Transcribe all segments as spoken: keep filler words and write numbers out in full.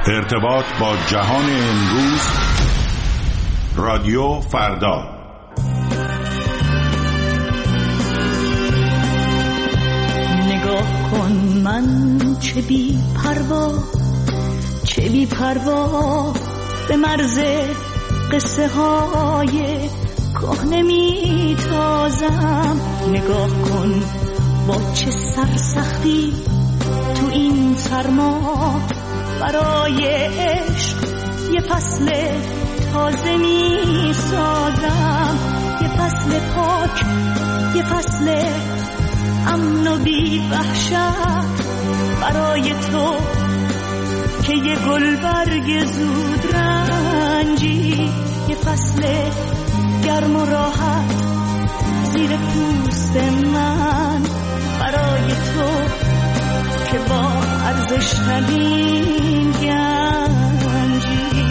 ارتباط با جهان امروز، رادیو فردا. نگاه کن من چه بی پروا، چه بی پروا به مرز قصه های کهنه می تازم. نگاه کن با چه سرسختی تو این سرما برای عشق یه فصل تازه می سازم. یه فصل پاک، یه فصل امن و بی وحشت برای تو که یه گلبرگ زود رنجی. یه فصل گرم و راحت زیر پوست من برای تو که با ارزش ندین گنجی.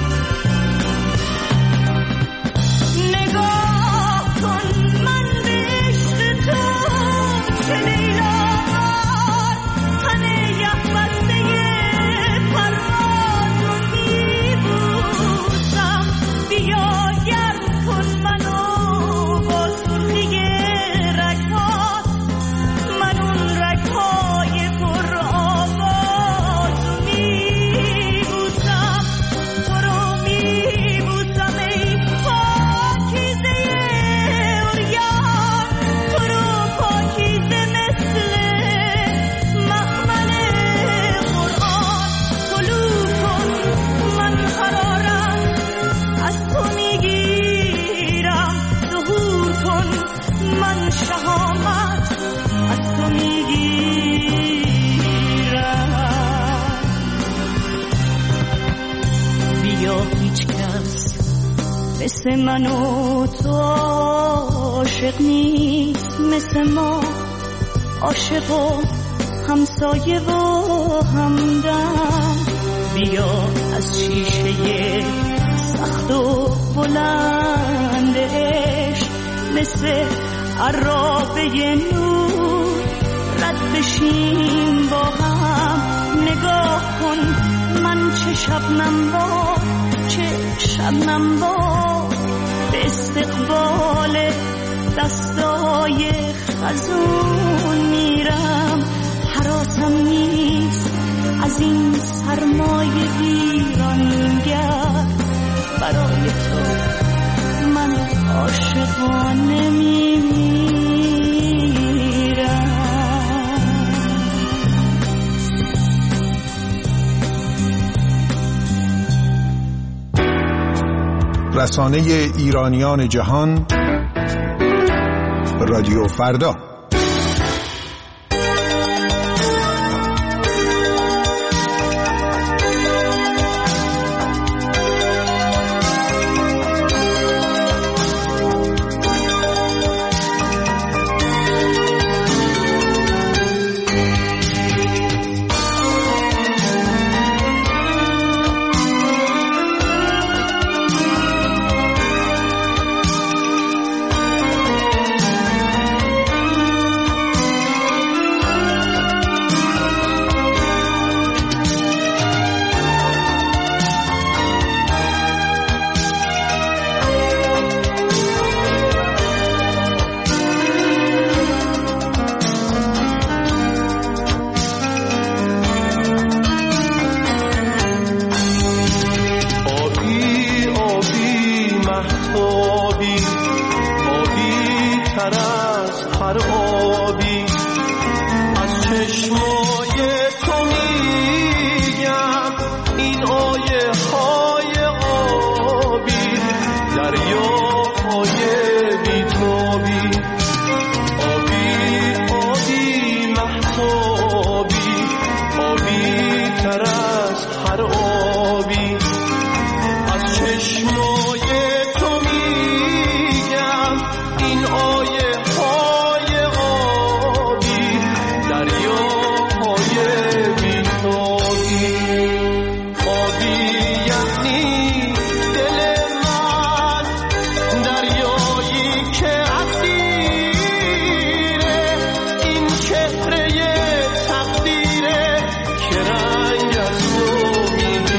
نگاه کن من به عشق تو چه لیلاوار تنه یخ بسته پرواز رو میبوسم. بیا گرم کن منو با سرخی رگهات، من اون رگهای پر آواز رو میبوسم. تو رو میبوسم ای پاکیزه عریان، تو رو پاکیزه مثل مخمل قرآن. طلوع کن من قرارم از تو میگیرم، ظهور کن من شهامت از تو میگیرم. بیا هیچ کس مثل من و تو عاشق نیست، مثل ما عاشق و همسایه و همدم. بیا از شیشه سخت و بلند عشق مثل عرابه نور رد بشیم با هم. نگاه کن من چه شبنم با، چه شبنم با به استقبال دستای خزون میرم. حراسم نیست از این سرمای ویرانگر، برای تو من عاشقانه میمیرم. رسانه ایرانیان جهان، رادیو فردا. چهره تقدیره که رنگ از تو میده.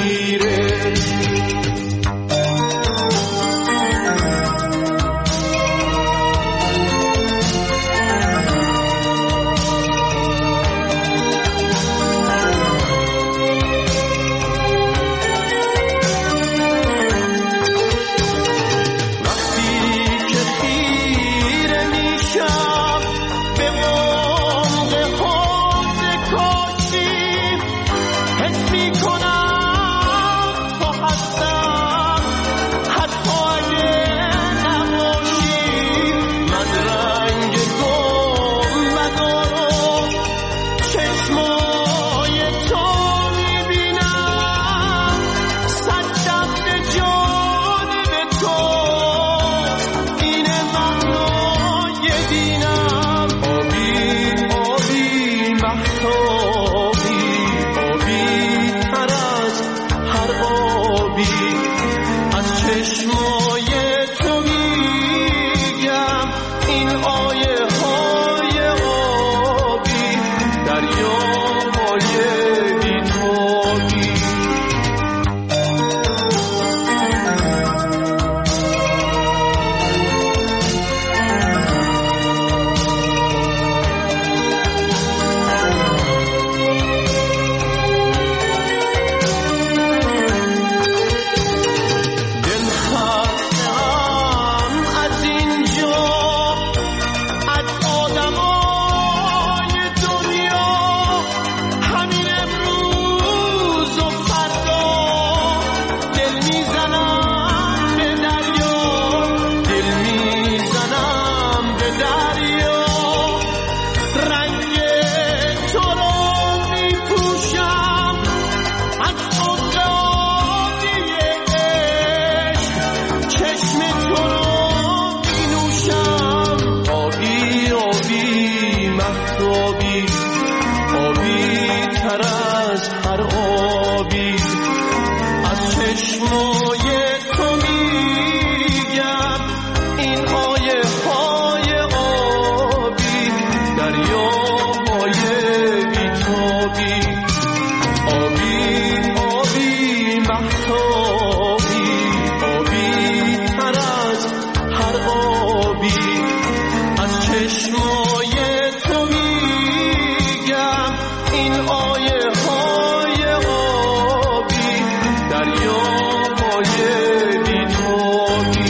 آبی از چشمای تو میگم این آیه های آبی دریاهای بیتابی آبی آبی مهتابی آبی تر از هر آبی از چشمای تو میگم این آیه های آبی دریاهای بیتابی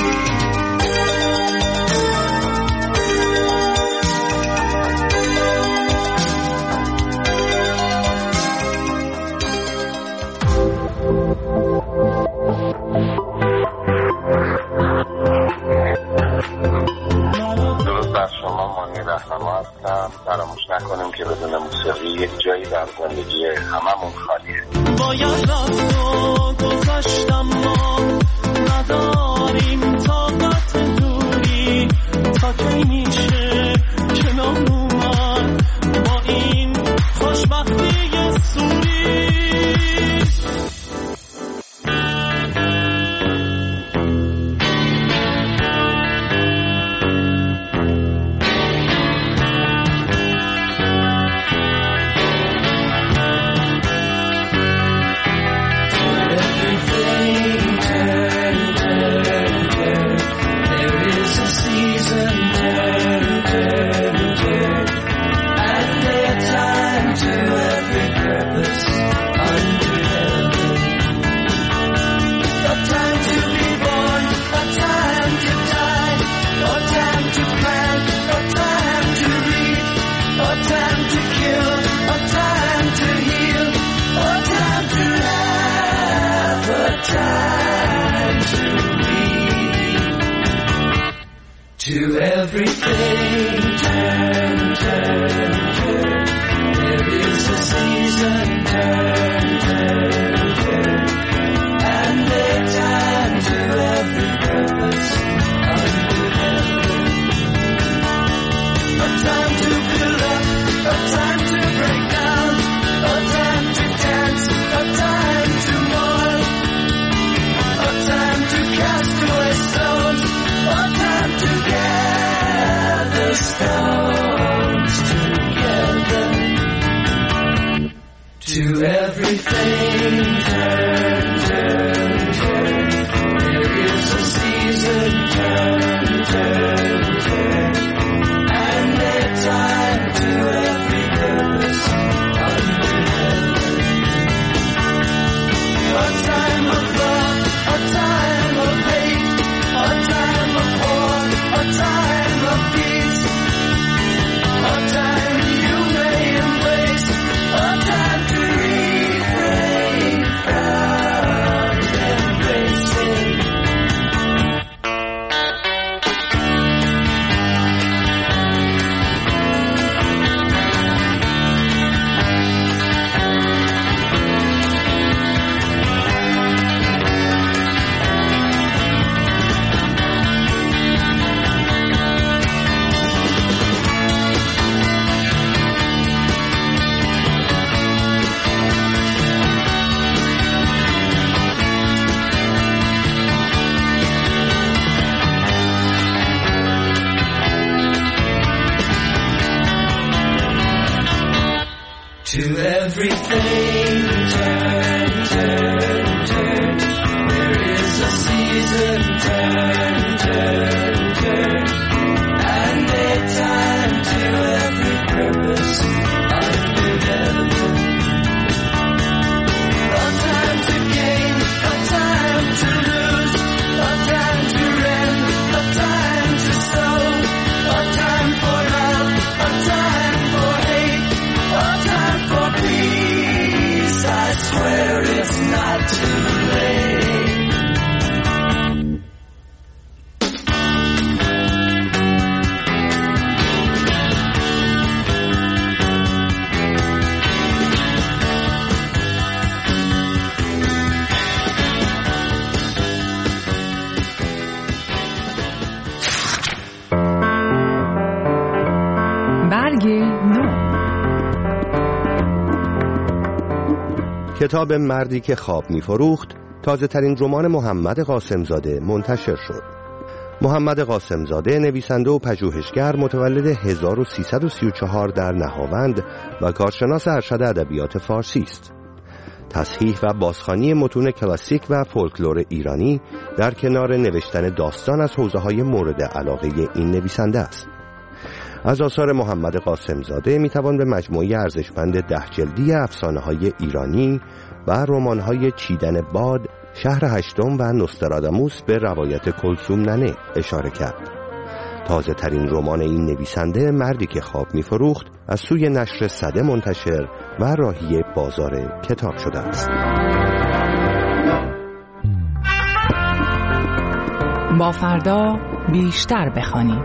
درود بر شما، مانی رهنما هستم. فراموش نکنیم که بدون موسیقی یک جایی در زندگی هممون خالیه. باید رفت و گذشتم ما نداریم طاقت دوری تا کی میشه کنار اومد با این خوشبختی سوری To everything, turn, turn, turn. There is a season, turn, turn, turn. And a time to every purpose under heaven. A time to build up, a time to break down, a time to dance, a time to mourn, a time to cast away stones, a time to gather stones together. To everything, turn, turn, turn. There is a season, turn, turn, turn. And a time to every purpose under heaven. A time of love, a time of hate, a time of war, a time of peace, a time you may embrace, a time to refrain from embracing. To everything, turn, turn, turn. There is a season, turn, turn, turn. And a time to every purpose under heaven. A time to gain, a time to lose, a time to rend, a time to sow, a time for love, a time for hate, a time for peace. I swear it's not too late. برگ نو. کتاب مردی که خواب می‌فروخت تازه ترین رمان محمد قاسمزاده منتشر شد. محمد قاسمزاده نویسنده و پژوهشگر متولد هزار و سیصد و سی و چهار در نهاوند و کارشناس ارشد ادبیات فارسی است. تصحیح و بازخوانی متون کلاسیک و فولکلور ایرانی در کنار نوشتن داستان از حوزه‌های مورد علاقه این نویسنده است. از آثار محمد قاسمزاده میتوان به مجموعه ارزشمند ده جلدی افسانه‌های ایرانی و رمان‌های چیدن باد، شهر هشتم و نوستراداموس به روایت کلثوم ننه اشاره کرد. تازه ترین رمان این نویسنده مردی که خواب می‌فروخت از سوی نشر سده منتشر و راهی بازار کتاب شده است. با فردا بیشتر بخوانیم.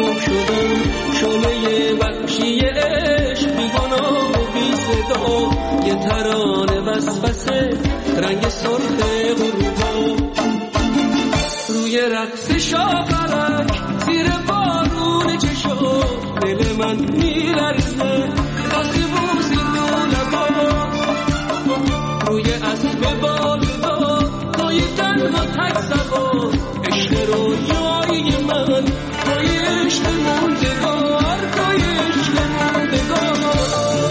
گم شدم شعله وحشی عشق بی‌گناه و بی صدا یه ترانه وسوسه رنگ سرخ غروبا روی رقص شاخرک زیر بارون چشم دل من میلرزه وقتی بوسی دو لبا روی اسب بالدار توی تنها تک سوار عشق رویایی من توی عشق موندگار توی عشق موندگار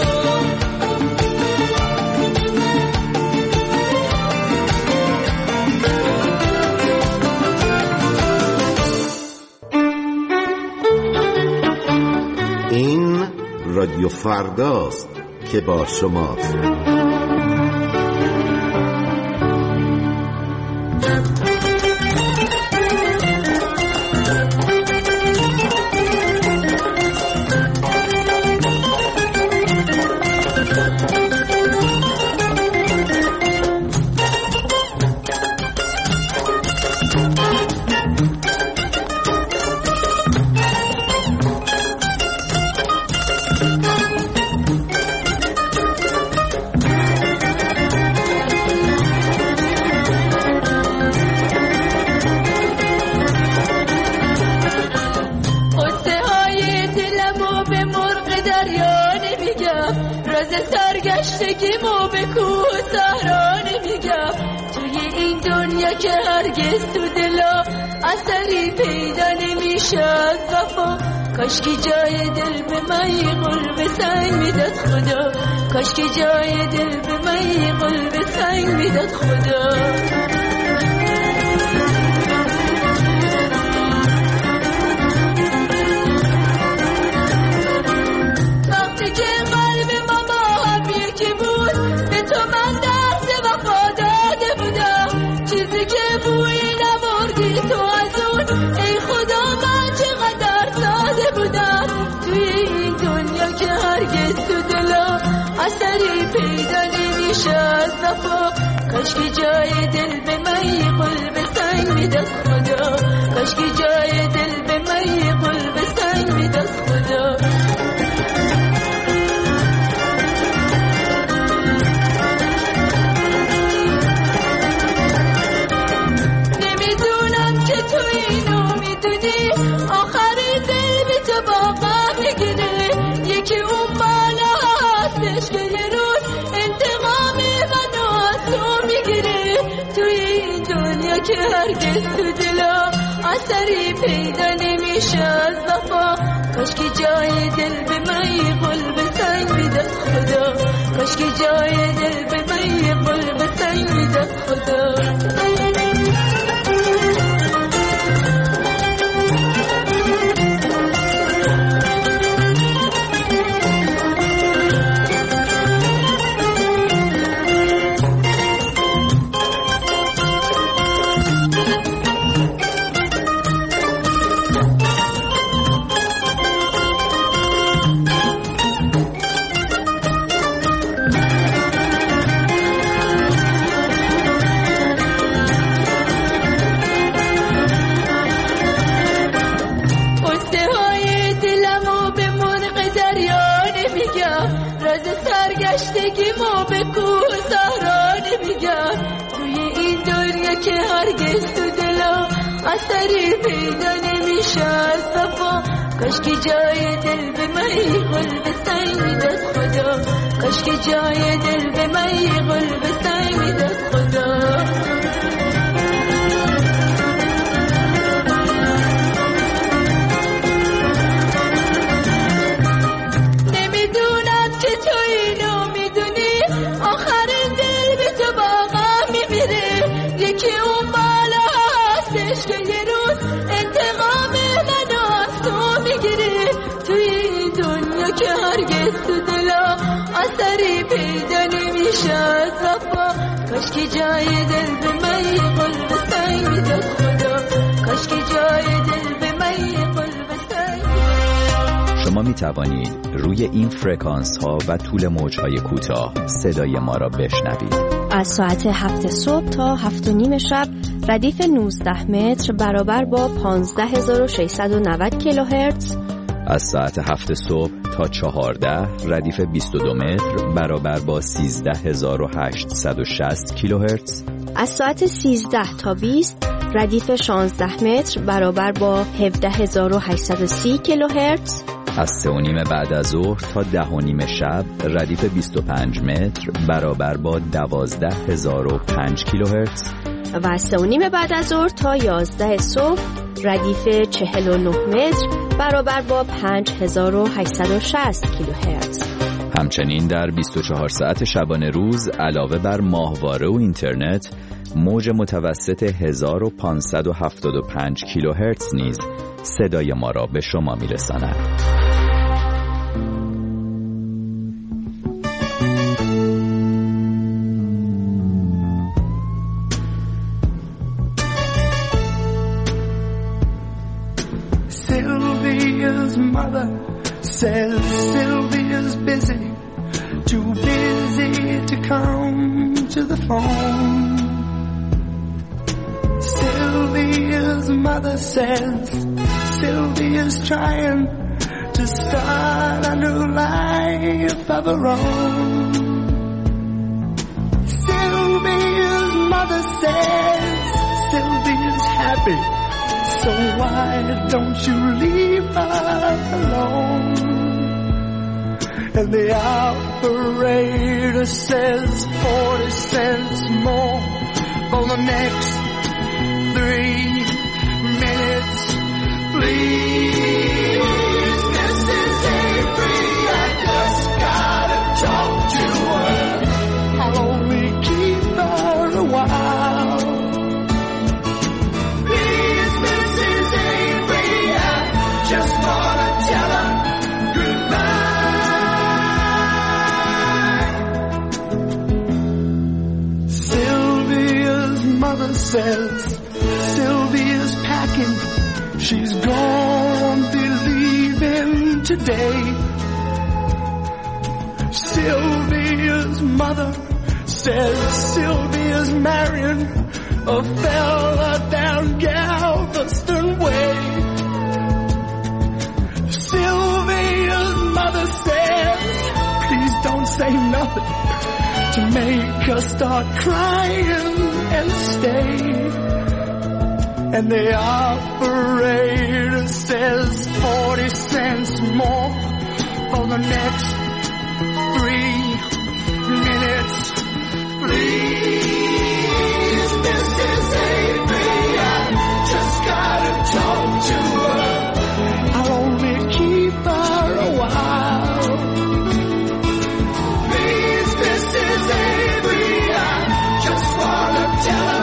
این رادیو فرداست که با شماست. سرگشتگیمو به کوه صحرا نمیگم توی این دنیا که هرگز تو دلا اثری پیدا نمیشه از وفا کاشکی جای دل به من قلب سنگ میداد خدا کاشکی جای دل به من قلب سنگ میداد خدا اثری پیدا نمیشه از وفا کاشکی جای دل به من قلب سنگ میداد خدا کاشکی جای دل به من قلب سنگ میداد خدا نمیدونم که تو اینو میدونی آخری دل به تو باقا میگیره یکی اون بالا هستش که یه روز انتقام منو از تو میگیره توی این دنیا که هرگز تو دلا اثری پیدا نمیشه از وفا کاشکی جای دل به من قلب سنگ میداد خدا کاشکی جای دل به من قلب سنگ میداد خدا سرگشتگیمو به کوه صحرا نمیگم توی این دنیا که هرگز تو دلا اثری پیدا نمیشه از وفا کاشکی جای دل به من قلب سنگ میداد خدا کاشکی جای دل به من قلب سنگ میداد خدا اثری پیدا نمیشه از وفا کاشکی جای دل به من قلب سنگ میداد خدا کاشکی جای دل به من قلب سنگ. شما می توانید روی این فرکانس ها و طول موج های کوتاه صدای ما را بشنوید از ساعت هفت صبح تا هفت و نیم شب ردیف نوزده متر برابر با پانزده هزار و ششصد و نود کیلوهرتز. از ساعت هفت صبح تا چهارده ردیف بیست و دو متر برابر با سیزده هزار و هشتصد و شصت کیلوهرتز. از ساعت سیزده تا بیست ردیف شانزده متر برابر با هفده هزار و هشتصد و سی کیلوهرتز. از سه و نیم بعد از ظهر تا ده و نیم شب ردیف بیست و پنج متر برابر با دوازده هزار و پنج کیلوهرتز. و از سه و نیم بعد از ظهر تا یازده صبح ردیف چهل و نه متر برابر با پنج هزار و هشتصد و شصت کیلوهرتز. همچنین در بیست و چهار ساعت شبانه روز علاوه بر ماهواره و اینترنت، موج متوسط هزار و پانصد و هفتاد و پنج کیلوهرتز نیز صدای ما را به شما میرساند. Sylvia's mother says Sylvia's busy, too busy to come to the phone. Sylvia's mother says Sylvia's trying to start a new life of her own. Sylvia's mother says Sylvia's happy, so why don't you leave her alone? And the operator says forty cents more for the next three minutes, please. Missus Avery, I just gotta talk to her. I'll only keep her a while. Please, Missus Avery, I just wanna tell her goodbye. Sylvia's mother says Sylvia's packing, she's gonna be leaving today. Sylvia's mother says Sylvia's marrying a fella down Galveston Way. Sylvia's mother says, please don't say nothing to make her start crying and stay. And the operator says forty cents more for the next three minutes, please. Missus Avery, I just gotta talk to her. I'll only keep her a while. Please, Missus Avery, I just wanna tell her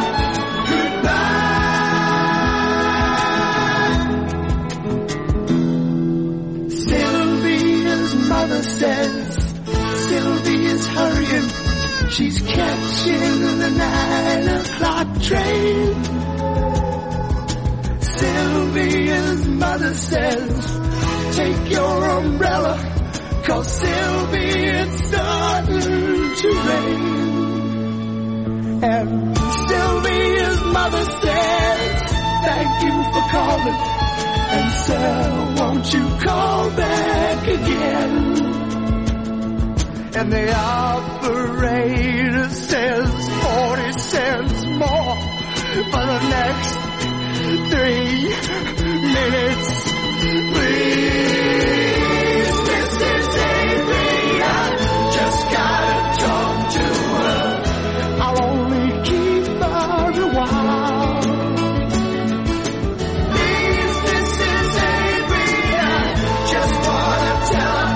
goodbye. Sylvia's mother says Sylvia's hurrying, she's catching the nine o'clock train. Sylvia's mother says, take your umbrella, 'cause Sylvia, it's starting to rain. And Sylvia's mother says, thank you for calling, and sir, won't you call back again? And the operator says forty cents more for the next three minutes, please. Missus Avery, I just gotta talk to her. I'll only keep her a while. Please, Missus Avery, I just wanna tell her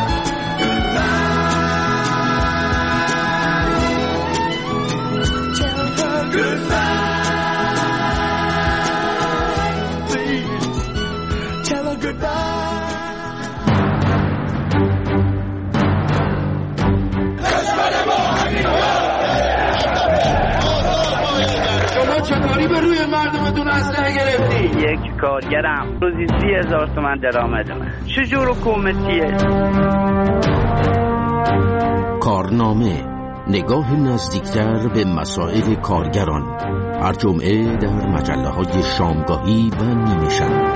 چطوری به روی مردمتون اسلحه گرفتی؟ یک کارگرم روزی سی هزار تومن درآمدمه. چجور حکومتیه؟ کارنامه نگاه نزدیکتر به مسائل کارگران، هر جمعه در مجله های شامگاهی و نیمه شب.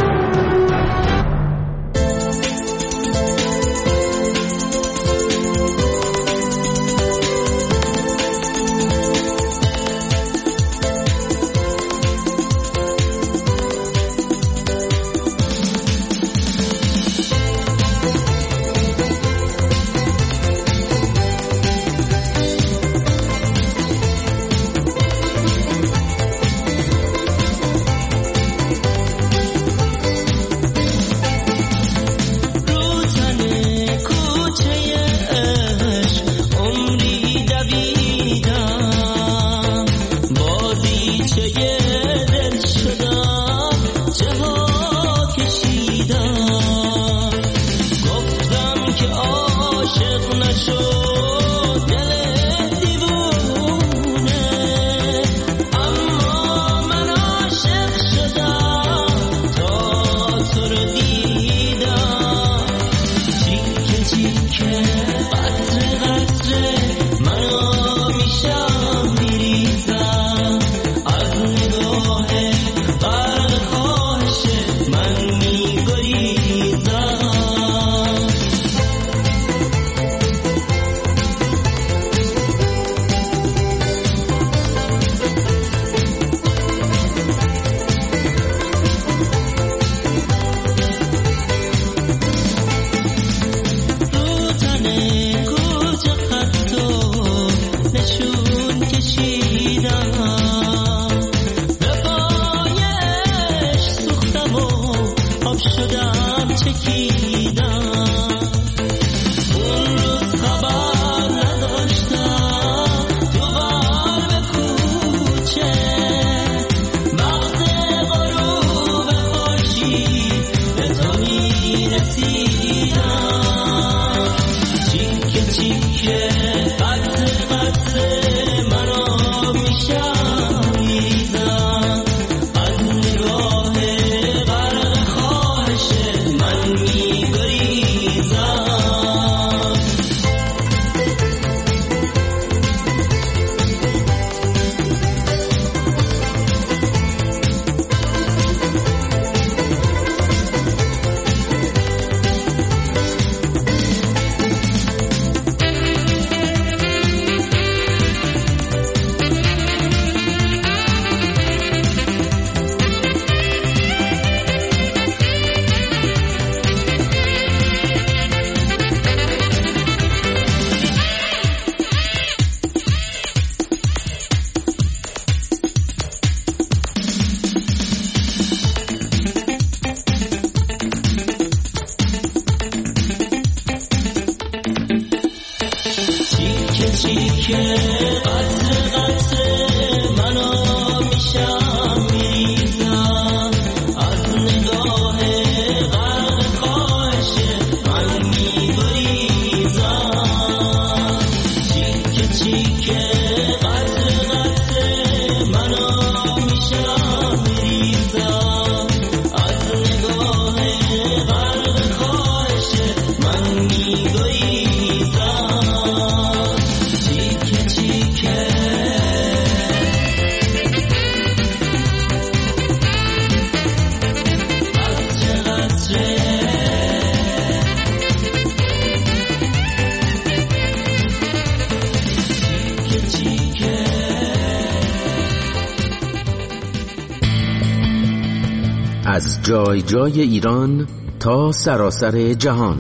از جای جای ایران تا سراسر جهان،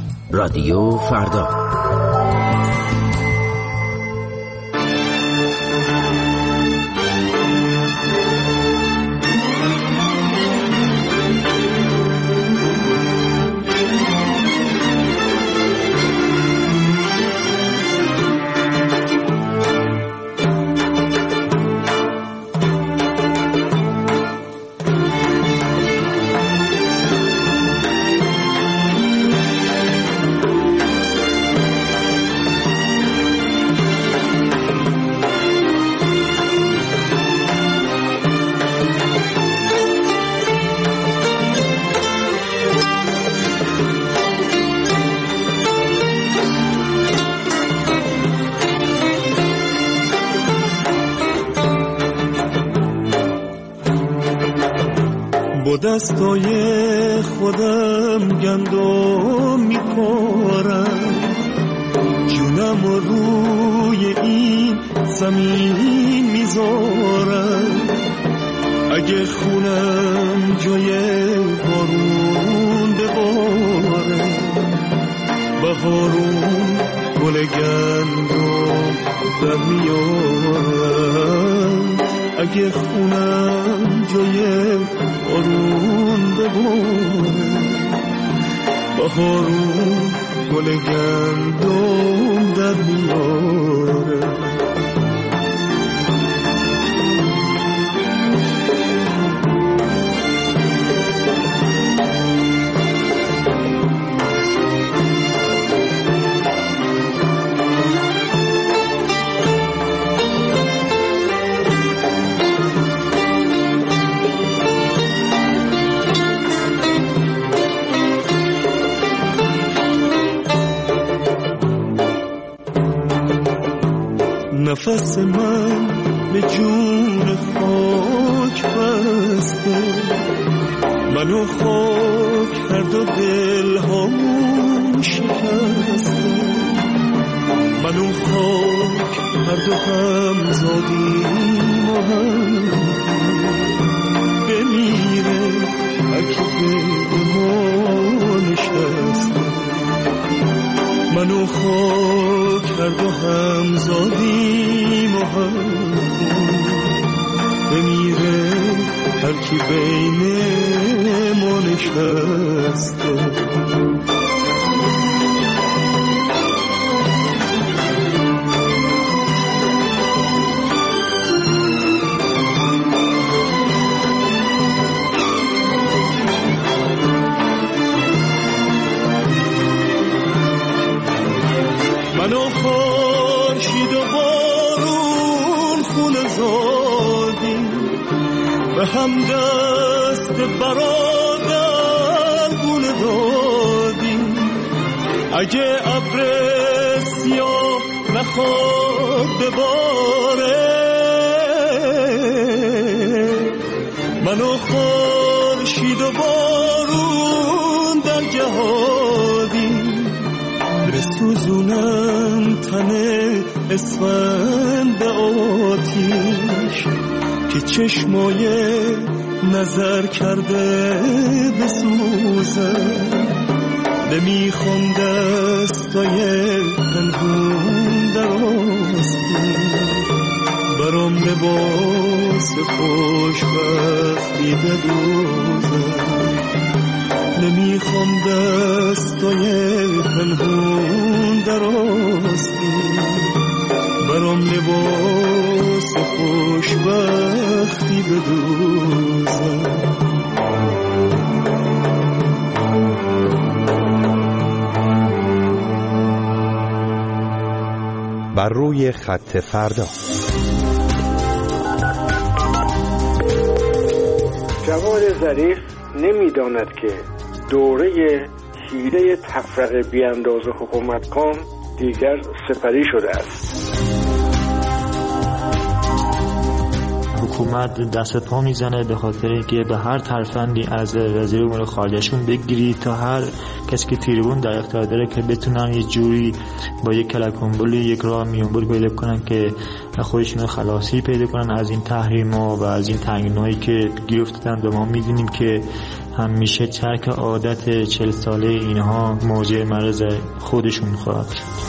رادیو فردا. با دستای خودم گندم میکارم، جونم رو روی این زمین میذارم. اگه خونم جای بارون بباره، بهارون گل گندم در میارم. اگه خونم جای بارون بباره، بهارون گل گندم در میاره. نفس من به جون خاک بسته، منو خاک کرد و دل هامون شکسته. منو خاک کرد و هم زادیم و هم بمیره اگه به ما نشسته. منو خاک کرد و هم زادیم و هم بمیره هر کی بین ما نشسته. منو خورشید و بارون خونه زادیم، به هم دست برادر گونه دادیم. اگه ابر سیاه نخواد بباره، منو خورشید و بارون در جهادیم. بسوزونم تنه اسفند به آتیش که چشمای نظر کرده بسوزه. نمیخوام دستای پنهون در آستین، برام لباس خوشبختی بدوزه. نمیخوام دستای پنهون در آستین، برام لباس خوشبختی بدوزه. بر روی خط فردا. جواد ظریف نمیداند که دوره حیله تفرقه بیانداز حکومت کن دیگر سپری شده است. حکومت دست پا میزنه به خاطر اینکه به هر ترفندی از وزیر امور خارجهشون بگیری تا هر کسی که تریبون در اختیار داره که بتونن یه جوری با یک کلک‌بمبولی یک راه میونبر پیدا کنن که خودشون خلاصی پیدا کنن از این تحریم‌ها و از این تنگنایی که گیر افتادن. و ما میدونیم که همیشه ترک عادت چهل ساله اینها موجب مرض خودشون خواهد شد.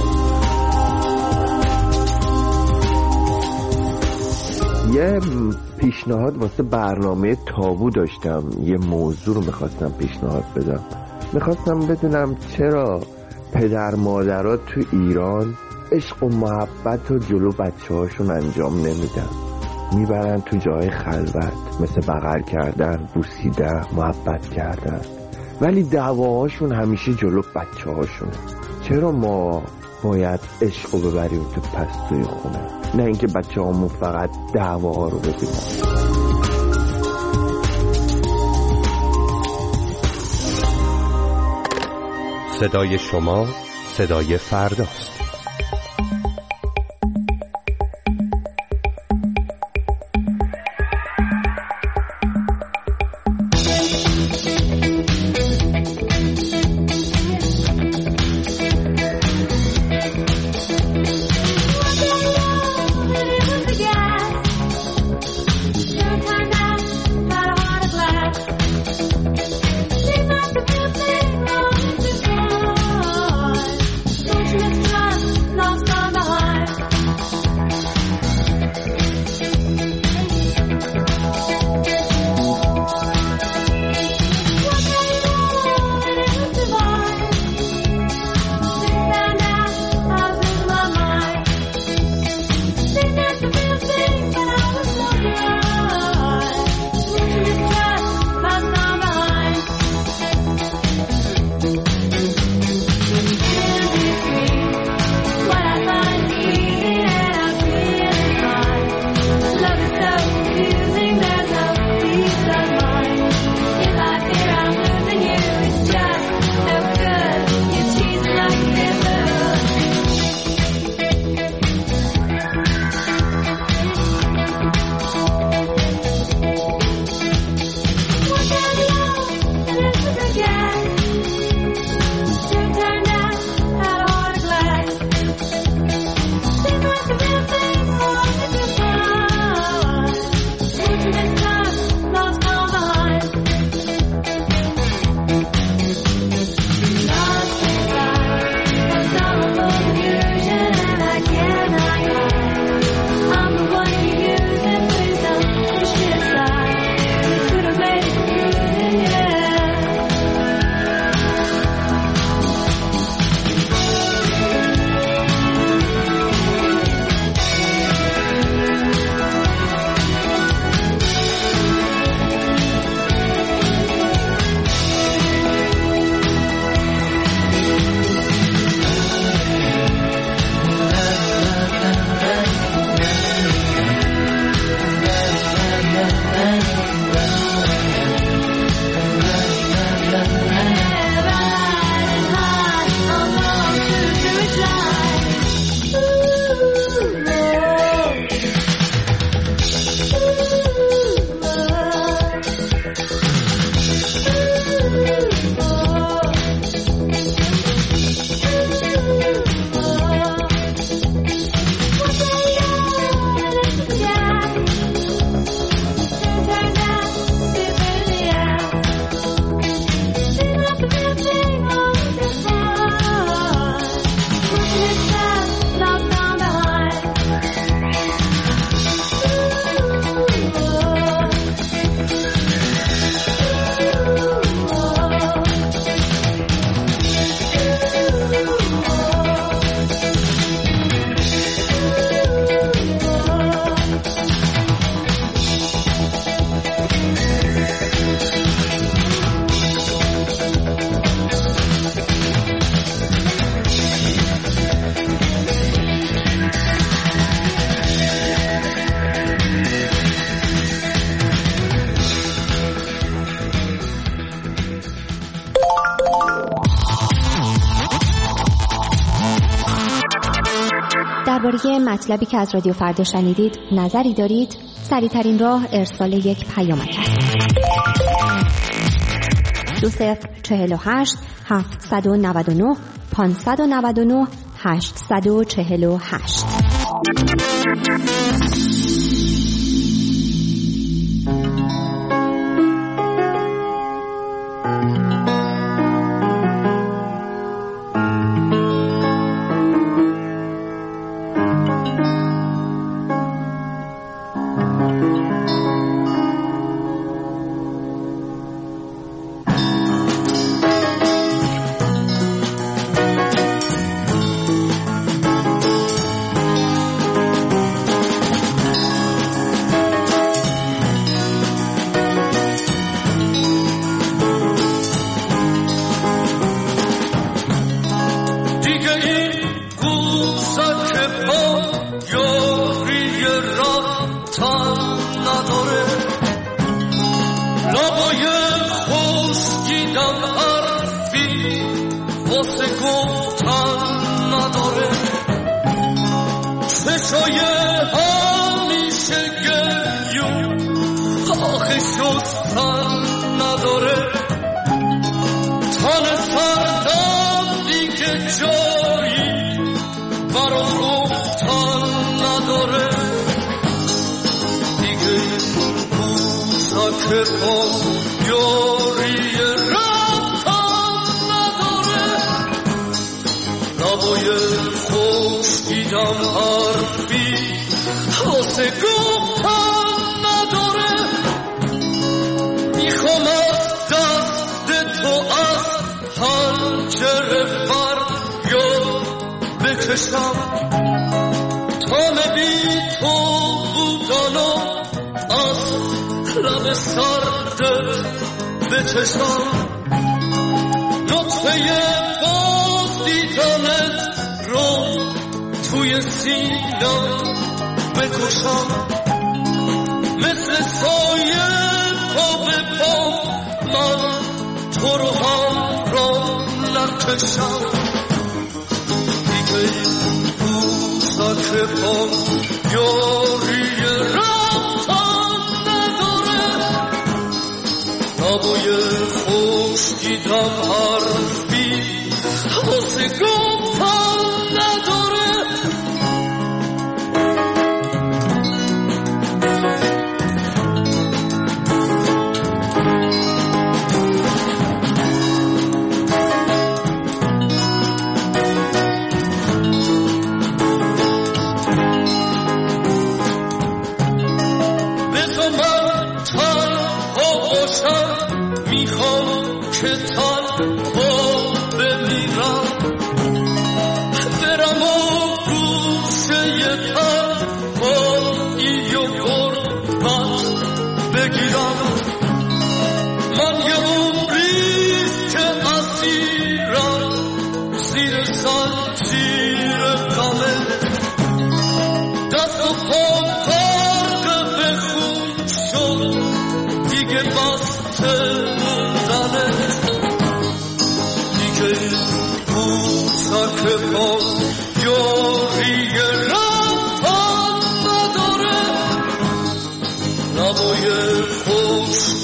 یه پیشنهاد واسه برنامه تابو داشتم، یه موضوع رو میخواستم پیشنهاد بدم. میخواستم بدونم چرا پدر مادرها تو ایران عشق و محبت رو جلو بچه هاشون انجام نمیدن، میبرن تو جای خلوت مثل بغل کردن، بوسیدن، محبت کردن، ولی دعواهاشون همیشه جلو بچه هاشونه. چرا ما باید عشق رو ببریم تو پستوی خونه، نه اینکه بچه هامون فقط دعواها رو ببینن؟ صدای شما صدای فرداست. درباره مطلبی که از رادیو فردا شنیدید نظری دارید؟ سریع‌ترین راه ارسال یک پیامک است. دو صفر چهل و هشت هفتصد و نود و نه پانصد و نود و نه هشتصد و چهل و هشت.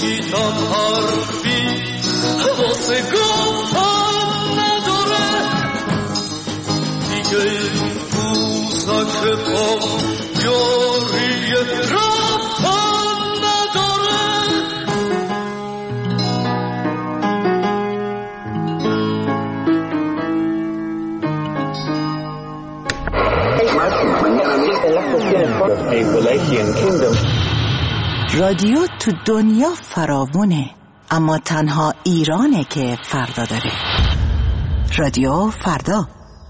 حرفی واسه گفتن نداره که پوزک پا یاری رفتن نداره. رادیو تو دنیا فراوونه، اما تنها ایرانه که فردا داره. رادیو فردا.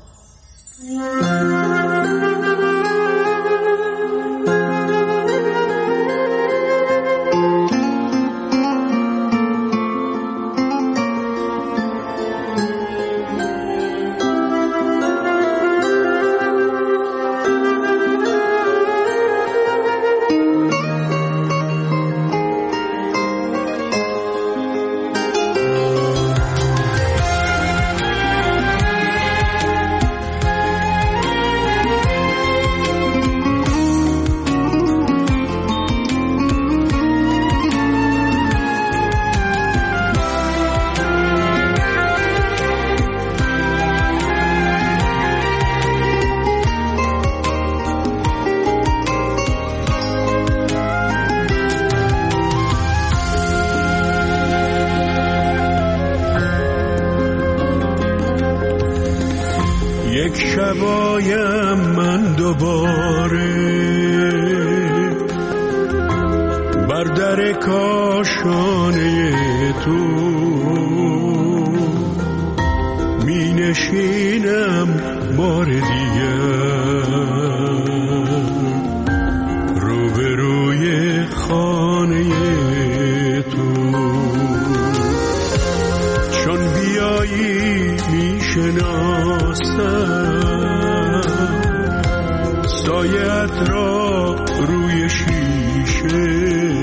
شبایم من دوباره بر در کاشانه تو می نشینم بار دیگر روبروی خانه تو. چون بیایی می شناسم سایت را روی شیشه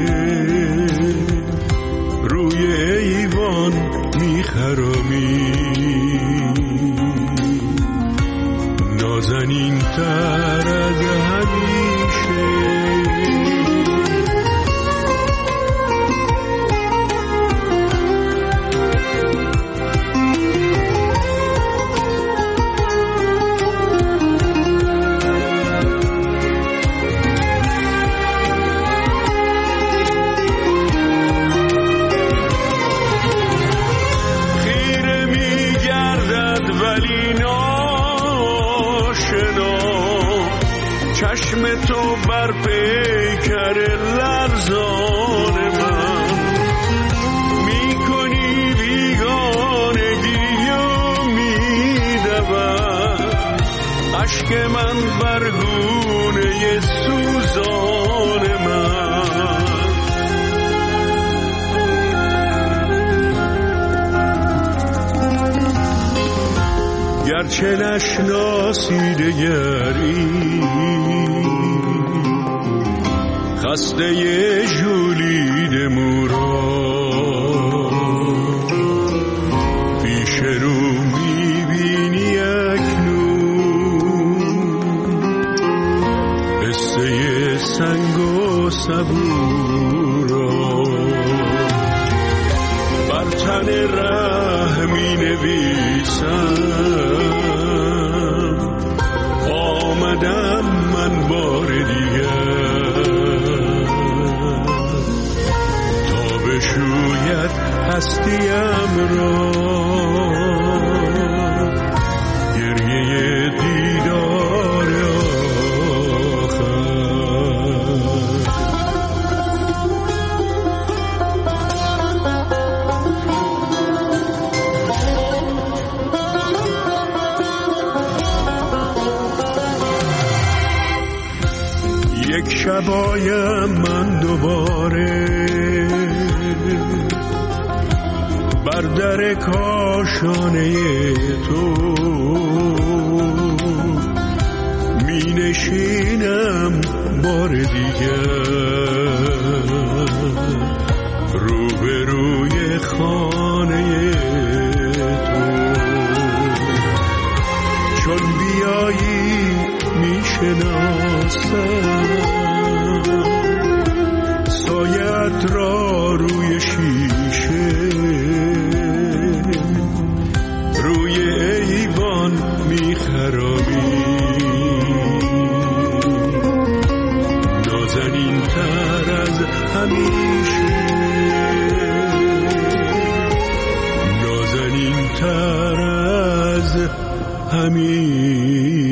روی ایوان میخرامی نازنین تر از همیشه. چشم تو بر پیکر لرزان من میکنی بیگانگی و میدود عشق من بر گونه سوزان من. گرچه نشناسی دگری خسته ژولید مورا پیش رو میبینی اکنون قصه سنگ و صبورا بر تن ره می نویسم آمدم من بار دیگر تا بشوید هستیم را گریه دیدار آخر. یک شبایم من دوباره بر در کاشانه تو می نشینم بار دیگر روبروی خانه تو. چون بیایی می شناسم سایت را روی شیشه روی ایوان میخرابی، نازنین تر از همیشه، نازنین تر از همیشه.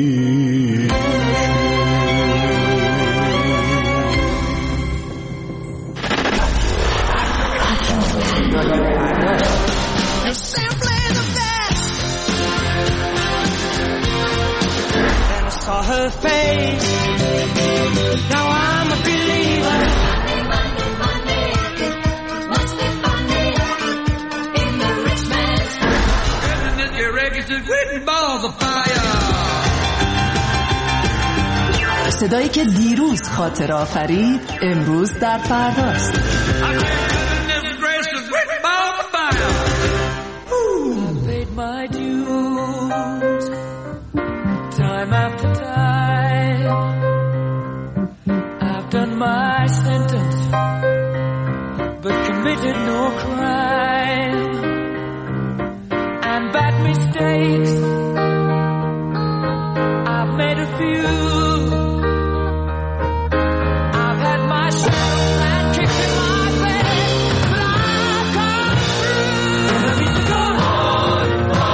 Saw her face. Now I'm a believer. Monday, Monday, Monday. Must be Monday in the rich man's house. Isn't it your registered written balls of fire? صدایی که دیروز خاطر آفرید امروز در فرداست. My dues, time after time, I've done my sentence, but committed no crime, and bad mistakes, I've made a few, I've had my share of bad kicks in my face, but I've come through. Let me go on.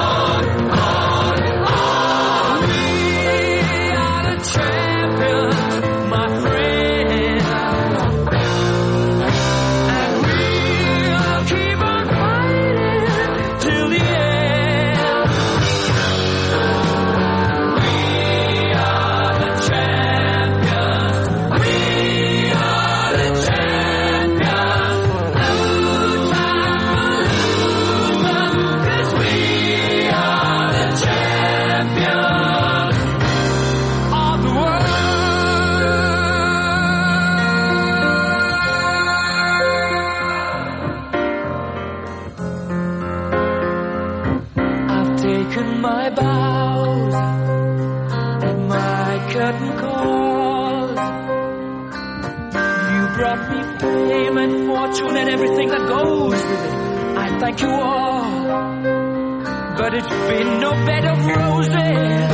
My bows and my curtain calls. You brought me fame and fortune and everything that goes with it. I thank you all, but it's been no bed of roses,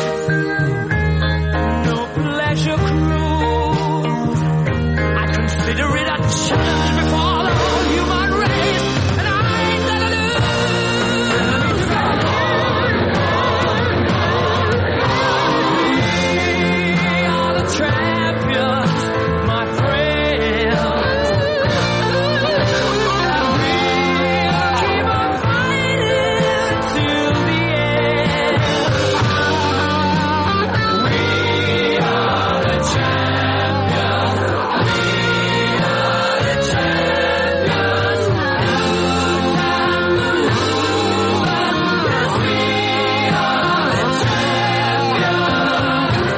no pleasure cruise. I consider it a challenge before the whole human race, and I ain't gonna lose. Champions, my friends. Keep on fighting till the end. We are the champions. We are the champions. Yes, we are the champions.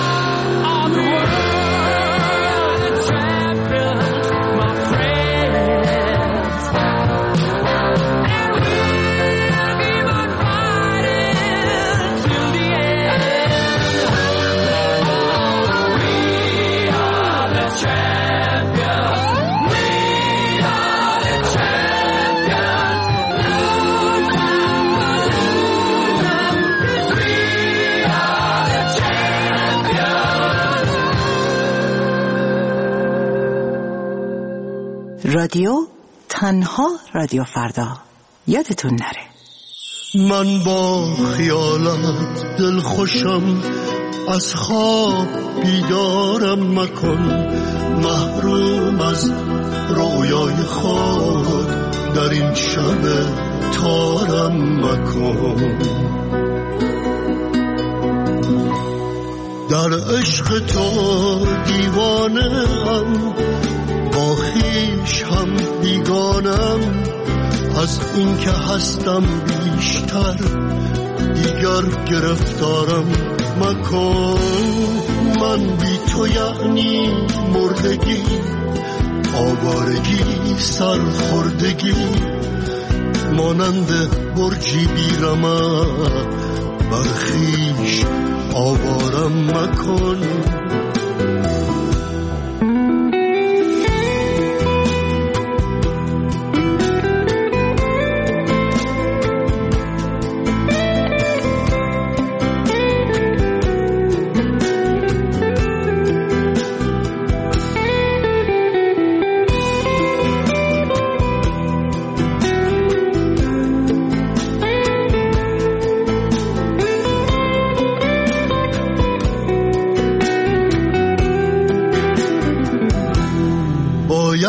رادیو تنها رادیو فردا، یادتون نره. من با خیالت دل خوشم، از خواب بیدارم مکن، محروم از رویای خود در این شب تارم مکن. در عشق تو دیوانه ام، با خویش هم بیگانم، از این که هستم بیشتر دیگر گرفتارم مکن. من بی تو یعنی مردگی، آوارگی، سرخوردگی، مانند برجی بیرمق بر خویش آوارم مکن.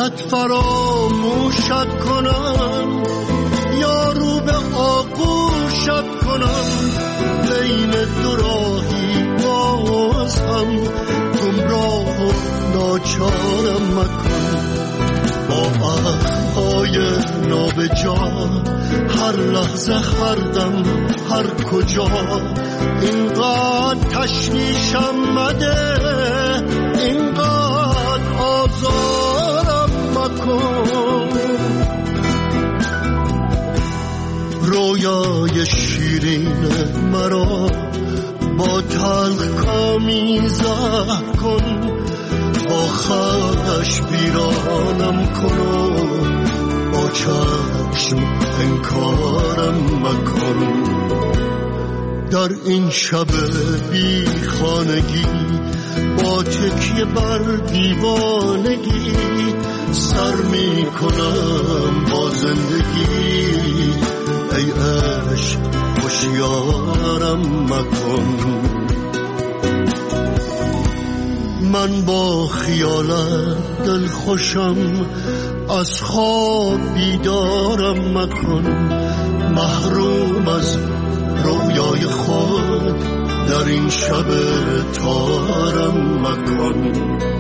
باید فراموشت کنم یا رو به آغوشت کنم بین دو راهی باز هم گمراه و ناچارم مکن با عهدهای نابجا هر لحظه هر دم هر کجا اینقدر تشویشم مده اینقدر آزارم مکن رویای شیرین مرا با تلخ کامی زهر کن با خش بیرانم کن و با چشم انکارم مکن در این شب بی خانگی با تکیه بر دیوانگی سر می کنم با زندگی ای عشق هوشیارم مکن من با خیالت دل خوشم از خواب بیدارم مکن محروم از رویای خود در این شب تارم مکن